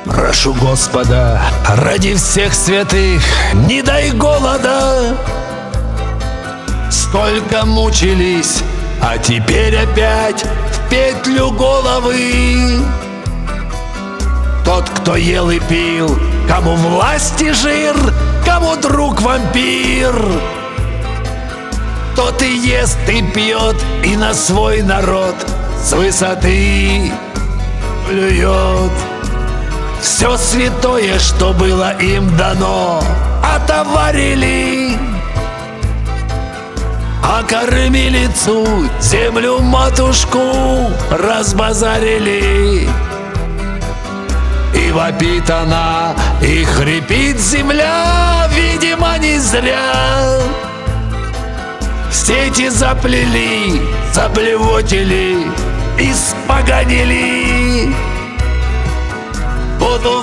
Прошу Господа, ради всех святых, не дай голода. Столько мучились, а теперь опять в петлю головы. Тот, кто ел и пил, кому власти жир, кому друг вампир, тот и ест, и пьет, и на свой народ с высоты плюет. Все святое, что было им дано, отоварили, а кормилицу, землю-матушку разбазарили. И вопит она, и хрипит земля, видимо, не зря. Сети заплели, заблевотили, испоганили. Буду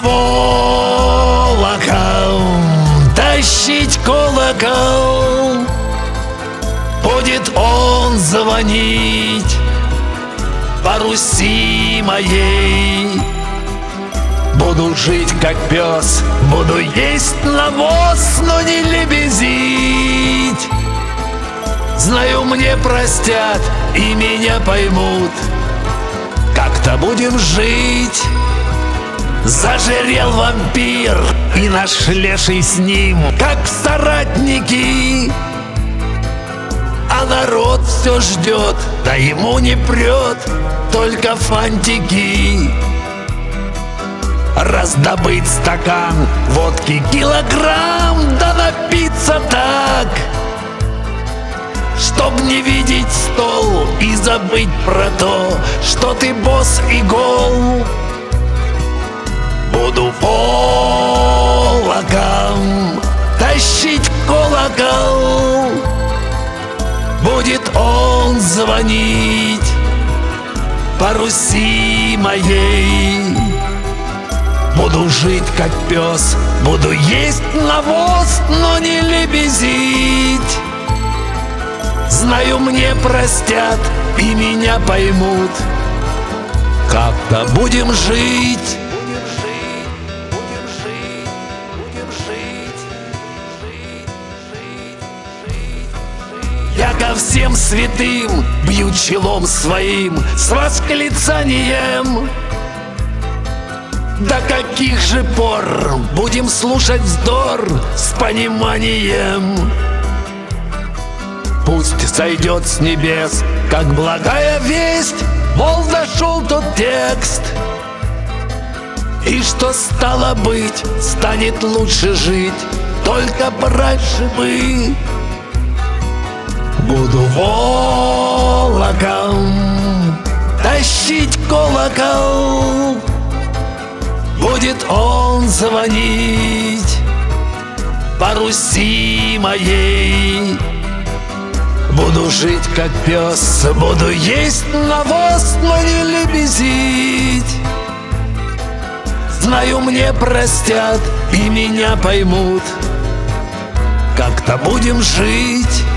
волоком тащить колокол, будет он звонить по Руси моей. Буду жить как пес, буду есть навоз, но не лебезить. Знаю, мне простят и меня поймут, как-то будем жить. Зажирел вампир и наш леший с ним, как соратники. А народ все ждет, да ему не прет, только фантики. Раздобыть стакан водки килограмм, да напиться так, чтоб не видеть стол и забыть про то, что ты босс и гол. Буду волоком тащить колокол, будет он звонить по Руси моей. Буду жить как пес, буду есть навоз, но не лебезить. Знаю, мне простят и меня поймут, как-то будем жить. Я ко всем святым бью челом своим с восклицанием: до каких же пор будем слушать вздор с пониманием? Пусть сойдет с небес, как благая весть, мол, дошел тот текст, и что стало быть, станет лучше жить, только раньше бы. Буду волоком тащить колокол, будет он звонить по Руси моей. Буду жить как пес, буду есть навоз, но не лебезить. Знаю, мне простят и меня поймут, как-то будем жить.